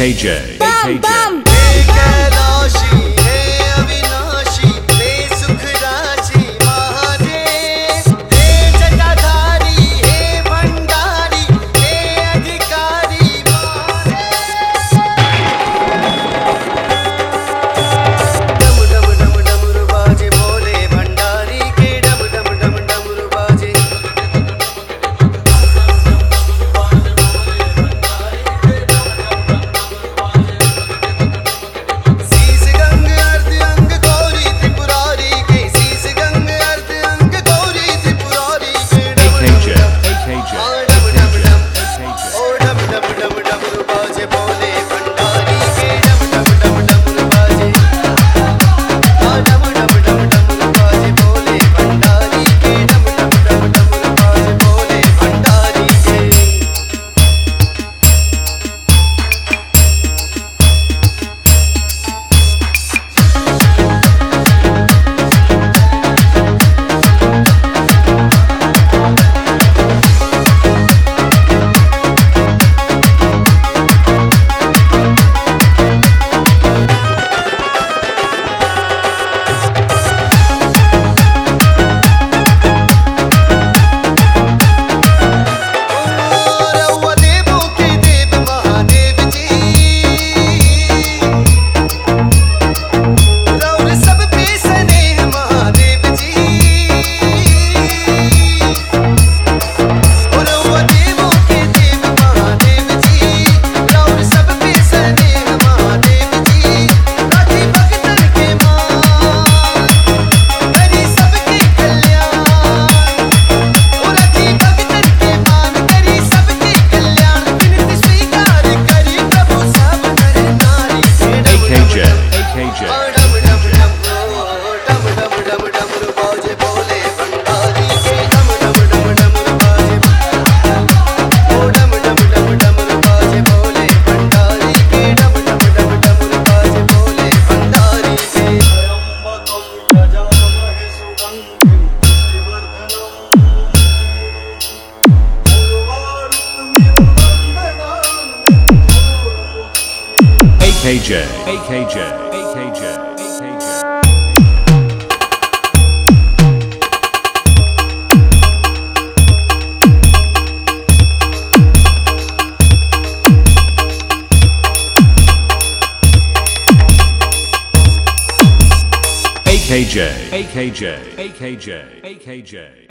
AKJ. Bam, AKJ. bam. कैलाशी हे अविनाशी हे सुखराशी महादेव हे जटाधारी हे भंडारी हे अधिकारी डम डम डम डमरू बाजे भोले भंडारी के डम डम डम डमरू बाजे शीश गंग अर्ध अंग गौरी त्रिपुरारी के शीश गंग अर्ध अंग गौरी त्रिपुरारी के डम AKJ. डम AKJ. डम डम डम AKJ. ओ डम डम डम डमरू बाजे भोले भंडारी के डम डम डम डमरू बाजे आ डम डम डम डमरू बाजे भोले भंडारी के डम डम डम डमरू बाजे भोले भंडारी के रउआ देवों के देव महादेव जी रउर सब पे स्नेह महादेव जी रउआ देवों के देव महादेव जी रउर सब पे स्नेह महादेव जी राखी भक्तन के मान करी सबके कल्याण राखी भक्तन के मान करी सबके कल्याण विनती स्वीकार करी प्रभु सब नर नारी AKJ. AKJ. डम डम डम डम डम डमरू बाजे भोले भंडारी के डम डम डम डमरू बाजे ओ डम डम डम डमरू बाजे भोले भंडारी के डम डम डम डमरू बाजे भोले भंडारी के AKJ. AKJ. AKJ. AKJ. AKJ. AKJ. AKJ. AKJ.